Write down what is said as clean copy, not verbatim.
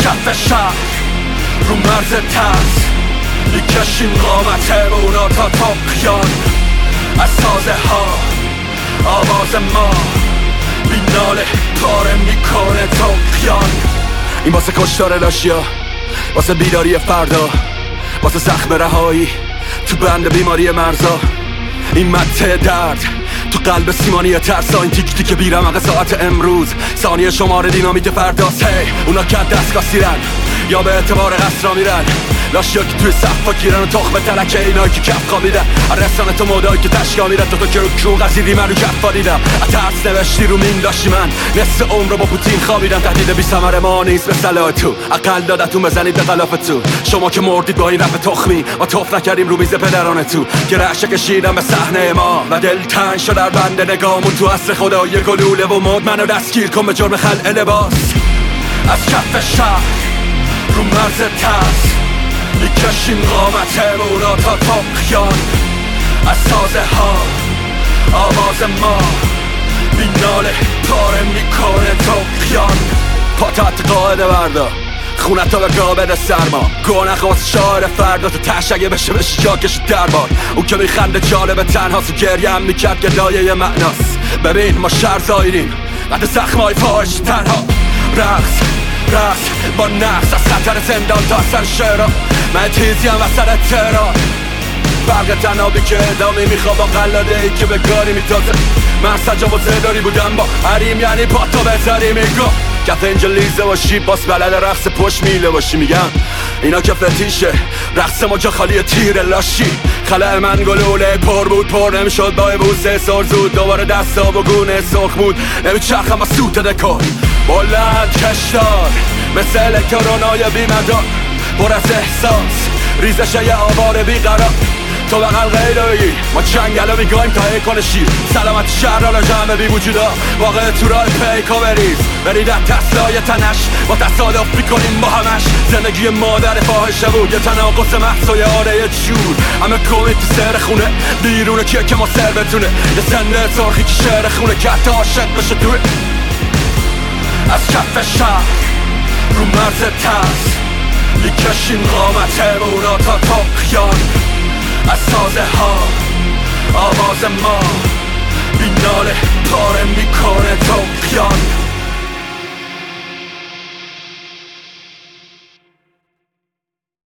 کف شهر رو مرز ترس میکشیم قامتمونا تا تقیان. از سازه ها آواز ما بیناله پاره میکنه تقیان. این واسه کشتار لاشیا، واسه بیداری فردا، واسه زخم رهایی تو بند بیماری مرزا. این مته درد تو قلب سیمانی ترسا، این تیک تیک بیرمق ساعت امروز ثانیه شمار دینامیت فرداست. هی اونا که دستگاه سیرن یا به اعتبار قصرا میرن، لاشیا که توی صفا گیرن و تخم تلکه اینایی که کف خوابیدن. رسانه تو مودایی که تشکا میرن تو که رو کون قصیری من رو کفا دیدم. ترس نوشتی رو مین لاشی من نصف عمر رو با پوتین خوابیدم. تهدید بی ثمر ما نیست مثل تو، اقل دادتون بزنید به غلاف تو. شما که مردید با این رفت تخمی ما توف نکردیم رو میز پدران تو، که رعشه کشیدم به صحنه ما و دل تنگ شد در بند نگامون. تو عصر خدای گلوله و مد منو دستگیر کن به جرم خلع لباس. از کف شهر رو مرز ترس میکشیم قامتمونا تا تقیان. از سازه ها آواز ما بیناله پاره میکنه تقیان. پاتت قاعده بردا خونتا به گابد سرما، گونه خواست شاعر فردا تو تشگه بشه جاکش دربار. اون که میخنده جالب تنهاست و گریه هم میکرد که دایه معناست. ببین ما شهر زایریم بعد زخمای فاحش تنها. رقص با نقص از خطر زندان تا اثر شعرها. من تیزی هم وسط تهران، برق تنابی که ادامه میخواد با قلاده ای که به گاری میتازه. من سجاب و زداری بودم با حریم، یعنی پاتو بذاری میگم کف اینجا لیزه باشی باس بلد رقص پشت میله باشی. میگم اینا که فتیشه رقص ما جا خالی تیر لاشی. خلال من گلوله پر بود پر نمیشد با بوسه سر زود. دوباره دستا و گونه سرخ بود نمیچرخم از سوت دکار. بلند کشدار مثل الکترونای بیمدار، پر از احساس ریزش یه آوار بیقرار. تو بقل غیلویی ما چنگلو میگایم تا ایکون شیر. سلامت شهران جمع بی وجودا واقع تو راه پیکا بریز. برید از تسلای تنش با تصادف میکنیم با همش. زندگی مادر فاحشه بود یه تناقص محصای آره چور. همه کومی تو سر خونه بیرونه که ما سر بتونه. یه سنده سرخی که شعر خونه که حتی عاشق بشه توی. از کف شهر رو مرز ترس میکشیم قامتمونا تا تقیان. از سازه ها آواز ما بیناله پاره میکنه تقیان.